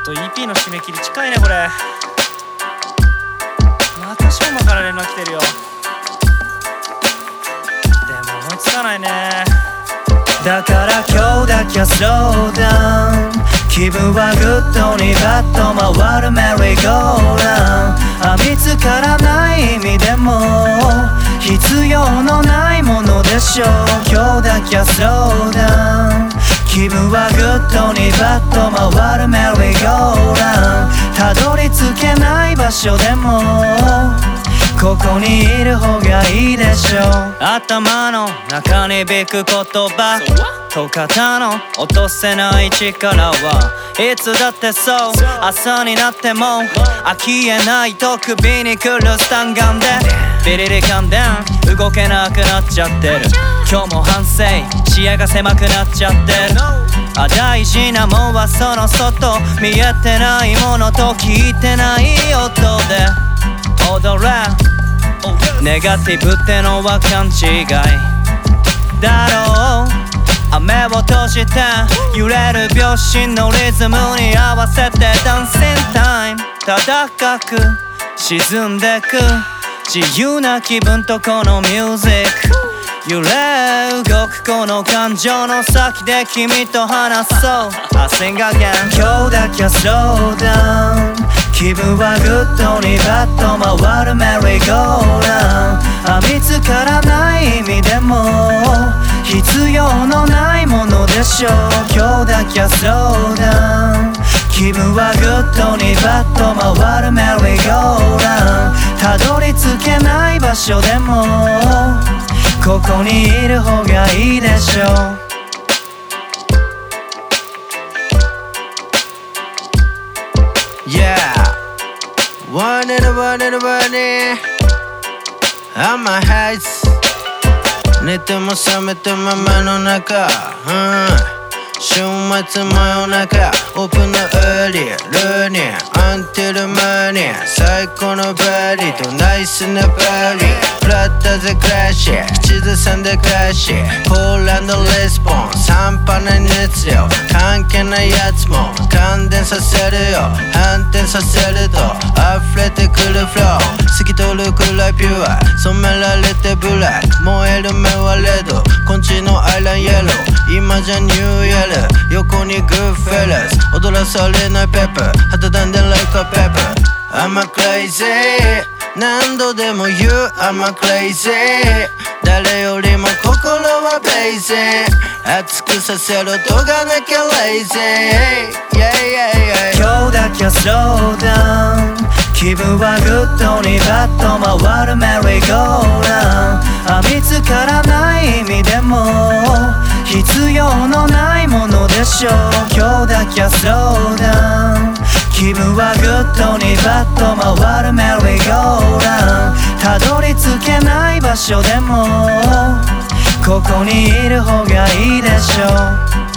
と EP の締め切り近いねこれ。またしょうまから連絡来てるよ。でも思いつかないね。 だから今日だけはスローダウン、気分はグッドにバッと回るメリーゴーラウンド。見つからない意味でも必要のないものでしょう。今日だけはスローダウン、気分はグッドにバッと回るメリーゴーラウンド。たどり着けない場所でもここにいる方がいいでしょう。頭の中に響く言葉と肩の落とせない力はいつだってそう。朝になっても飽きえないと首にくるスタンガンでビリリ感電動けなくなっちゃってる。今日も反省、視野が狭くなっちゃってる。大事なもんはその外、見えてないものと聞いてない音で踊れ。ネガティブってのは勘違いだろう。雨を閉じて揺れる秒針のリズムに合わせてダンシングタイム。高く沈んでく自由な気分とこのミュージック。揺れ動くこの感情の先で君と話そう。Sing again。 今日だけはスローダウン、気分はグッドにバッと回るメリーゴーラウンド。見つからない意味でも必要のないものでしょう。今日だけはスローダウン、気分はグッドにバッと回るメリーゴーラウンド。たどり着けない場所でもここにいる方がいいでしょう。 Yeah, one in a one in a one in I'm my heights。 寝ても覚めたままの中、週末真夜中オープンのエリアルーニアアンテルマニア最高のバディとナイスなバディ。プラッタゼクラッシュ口ずさんでクラッシュポーランドレスポンス半端ない熱量関係ないやつも感電させるよ。反転させると溢れてくるフロー透き通るくらいピュア染められてブラック燃える目はレッドこっちのアイランイエロー今じゃニューイヤル横にグッフェラス踊らされないペッパー肌だんで like a pepper I'm a crazy 何度でも言う I'm a crazy 誰よりも心はブレイジン熱くさせろとがなきゃレイジー yeah, yeah, yeah. 今日だけはスローダウン、気分はグッドにバッと回るメリーゴーラウンド。見つからない意味でも必要のないものでしょう。今日だけはスローダウン、気分はグッドにバッと回るメリーゴーラウンド。たどり着けない場所でもここにいる方がいいでしょう。